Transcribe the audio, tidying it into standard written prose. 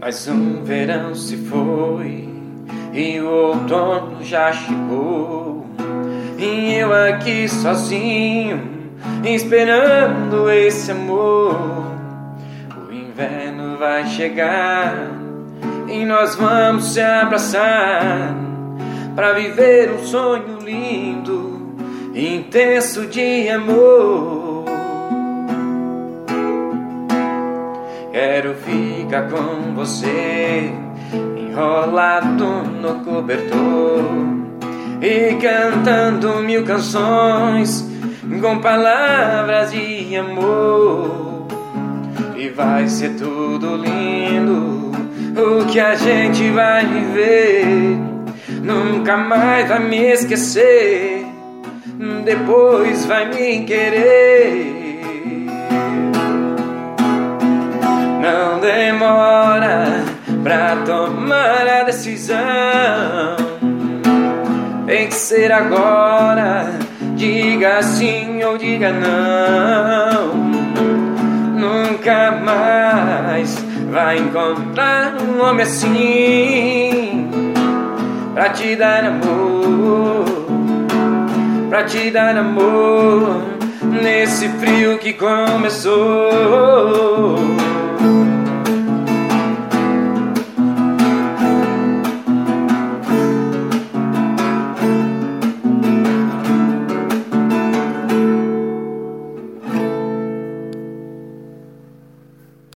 Mas um verão se foi e o outono já chegou, e eu aqui sozinho esperando esse amor. O inverno vai chegar e nós vamos se abraçar pra viver um sonho lindo, intenso de amor. Quero ficar com você, enrolado no cobertor e cantando 1000 canções com palavras de amor. E vai ser tudo lindo o que a gente vai viver. Nunca mais vai me esquecer, depois vai me querer. Não demora pra tomar a decisão, tem que ser agora. Diga sim ou diga não. Nunca mais vai encontrar um homem assim pra te dar amor, pra te dar amor nesse frio que começou.